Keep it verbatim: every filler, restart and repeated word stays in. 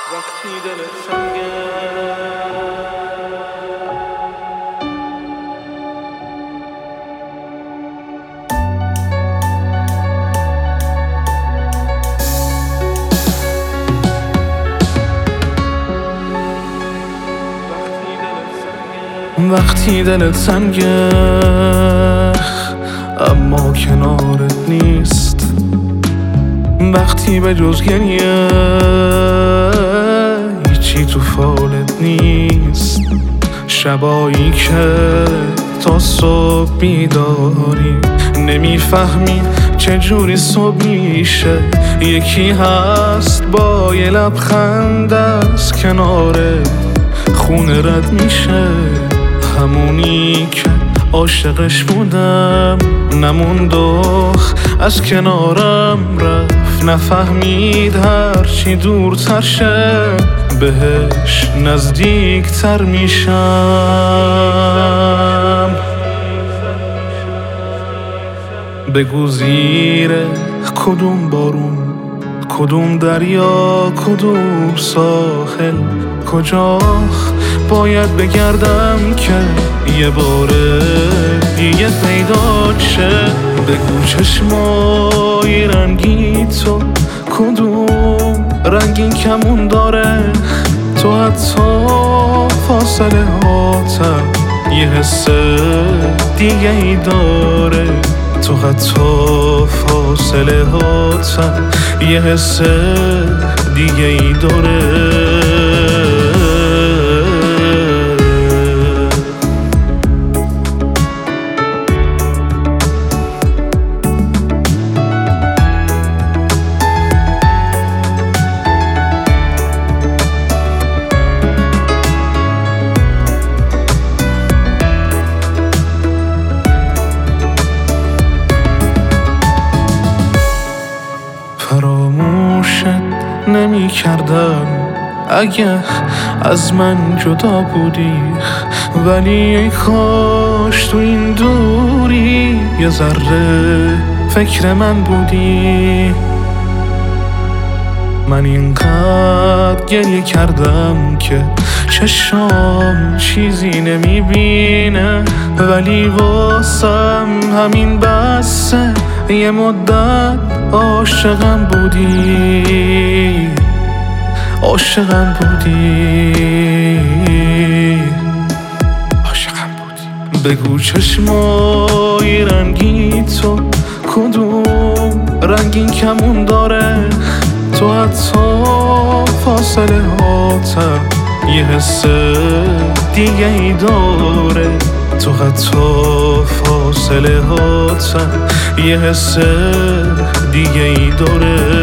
وقتی دلت سنگه وقتی دلت سنگه اما کنارت نیست، وقتی به جز گریه هیچی تو فالت نیست، شبایی که تا صبح بیداری نمیفهمی چجوری صبح میشه. یکی هست با یه لبخند از کنار خونه رد میشه، همونی که عاشقش بودم نموند و از کنارم رفت. نفهمید هرچی دورتر شه بهش نزدیکتر میشم. بگو زیر کدوم بارون، کدوم دریا، کدوم ساحل، کجا باید بگردم که یه باره دیگه پیدا شه. بگو چشمای رنگی تو کدوم رنگین کمون داره، تو حتی فاصله هاتم یه حس دیگه ای داره، تو حتی فاصله هاتم یه حس دیگه ای داره. فراموشت نمی کردم اگه از من جدا بودی، ولی ای کاش تو این دوری یه ذره فکر من بودی. من اینقدر گریه کردم که چشام چیزی نمیبینه، ولی واسم همین بسه یه مدت عاشقم بودی، عاشقم بودی، عاشقم بودی. بگو چشمای رنگی تو کدوم رنگین کمون داره، تو حتی فاصله هاتم یه حس دیگه ای داره، تو حتی فاصله هاتم یه حس دیگه ای داره.